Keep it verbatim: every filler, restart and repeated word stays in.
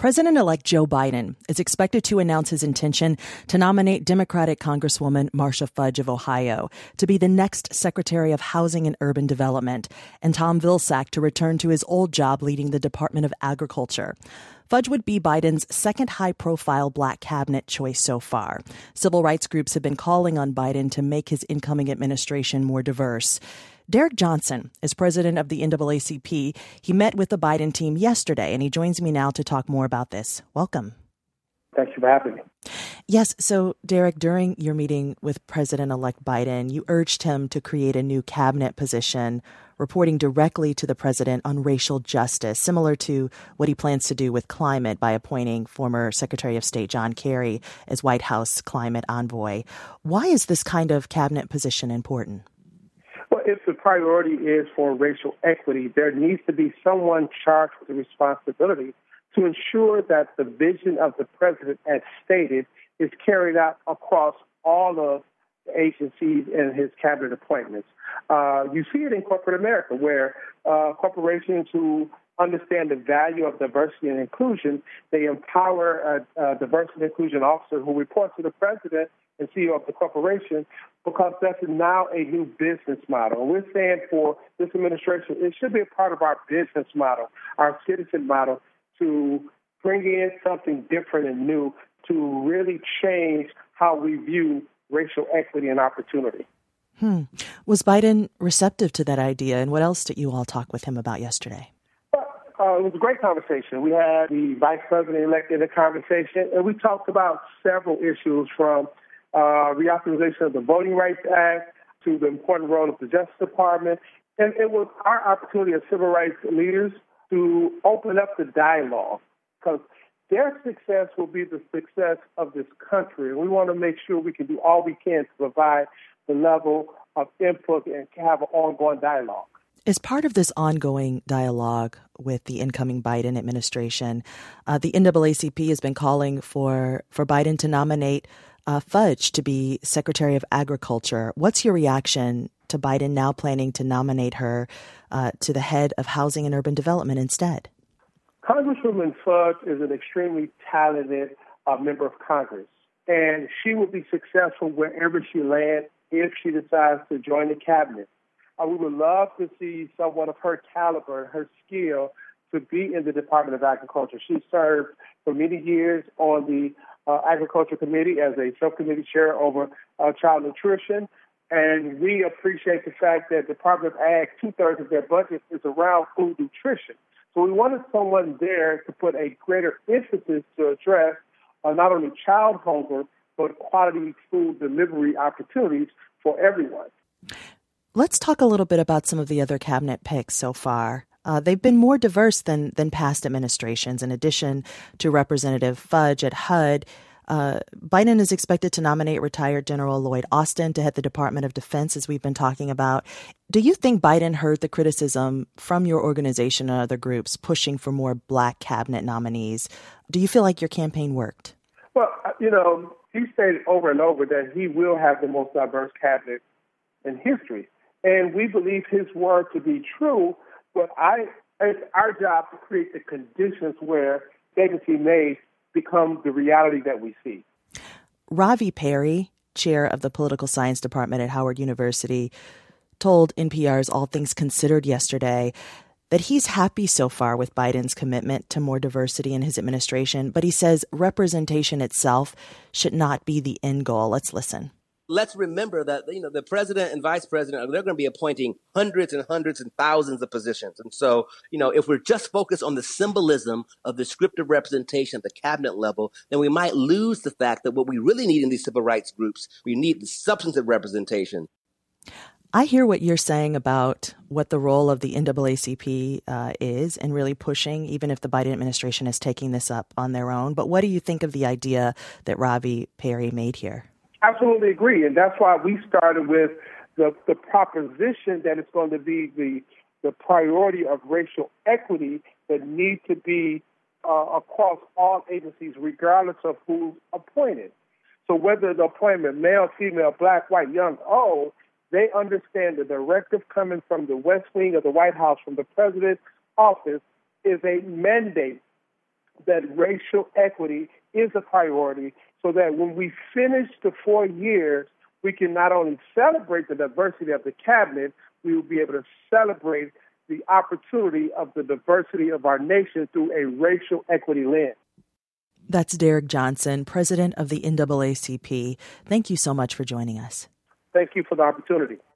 President-elect Joe Biden is expected to announce his intention to nominate Democratic Congresswoman Marcia Fudge of Ohio to be the next Secretary of Housing and Urban Development, and Tom Vilsack to return to his old job leading the Department of Agriculture. Fudge would be Biden's second high-profile black cabinet choice so far. Civil rights groups have been calling on Biden to make his incoming administration more diverse. Derek Johnson is president of the N double A C P. He met with the Biden team yesterday, and he joins me now to talk more about this. Welcome. Thank you for having me. Yes. So, Derek, during your meeting with President-elect Biden, you urged him to create a new cabinet position reporting directly to the president on racial justice, similar to what he plans to do with climate by appointing former Secretary of State John Kerry as White House climate envoy. Why is this kind of cabinet position important? Well, if the priority is for racial equity, there needs to be someone charged with the responsibility to ensure that the vision of the president, as stated, is carried out across all of the agencies and his cabinet appointments. Uh, you see it in corporate America, where uh, corporations who understand the value of diversity and inclusion, they empower a, a diversity and inclusion officer who reports to the president and C E O of the corporation, because that's now a new business model. And we're saying for this administration, it should be a part of our business model, our citizen model, to bring in something different and new to really change how we view racial equity and opportunity. Hmm. Was Biden receptive to that idea, and what else did you all talk with him about yesterday? Well, uh, it was a great conversation. We had the vice president-elect in the conversation, and we talked about several issues, from uh, reauthorization of the Voting Rights Act to the important role of the Justice Department. And it was our opportunity as civil rights leaders to open up the dialogue, because their success will be the success of this country. And we want to make sure we can do all we can to provide the level of input and have an ongoing dialogue. As part of this ongoing dialogue with the incoming Biden administration, uh, the N double A C P has been calling for, for Biden to nominate uh, Fudge to be Secretary of Agriculture. What's your reaction to Biden now planning to nominate her uh, to the head of Housing and Urban Development instead? Congresswoman Fudge is an extremely talented uh, member of Congress, and she will be successful wherever she lands if she decides to join the cabinet. Uh, we would love to see someone of her caliber, her skill, to be in the Department of Agriculture. She served for many years on the uh, Agriculture Committee as a subcommittee chair over uh, child nutrition. And we appreciate the fact that the Department of Ag, two-thirds of their budget is around food nutrition. So we wanted someone there to put a greater emphasis to address uh, not only child hunger, but quality food delivery opportunities for everyone. Let's talk a little bit about some of the other cabinet picks so far. Uh, they've been more diverse than than past administrations. In addition to Representative Fudge at H U D, uh, Biden is expected to nominate retired General Lloyd Austin to head the Department of Defense, as we've been talking about. Do you think Biden heard the criticism from your organization and other groups pushing for more black cabinet nominees? Do you feel like your campaign worked? Well, you know, he stated over and over that he will have the most diverse cabinet in history. And we believe his word to be true, but I, it's our job to create the conditions where vacancy may become the reality that we see. Ravi Perry, chair of the Political Science Department at Howard University, told N P R's All Things Considered yesterday that he's happy so far with Biden's commitment to more diversity in his administration, but he says representation itself should not be the end goal. Let's listen. Let's remember that, you know, the president and vice president, they're going to be appointing hundreds and hundreds and thousands of positions. And so, you know, if we're just focused on the symbolism of descriptive representation at the cabinet level, then we might lose the fact that what we really need in these civil rights groups, we need the substantive representation. I hear what you're saying about what the role of the N double A C P uh, is and really pushing, even if the Biden administration is taking this up on their own. But what do you think of the idea that Ravi Perry made here? Absolutely agree. And that's why we started with the, the proposition that it's going to be the, the priority of racial equity that need to be uh, across all agencies, regardless of who's appointed. So whether the appointment, male, female, black, white, young, old, they understand the directive coming from the West Wing of the White House, from the president's office, is a mandate that racial equity is a priority so that when we finish the four years, we can not only celebrate the diversity of the cabinet, we will be able to celebrate the opportunity of the diversity of our nation through a racial equity lens. That's Derrick Johnson, president of the N double A C P. Thank you so much for joining us. Thank you for the opportunity.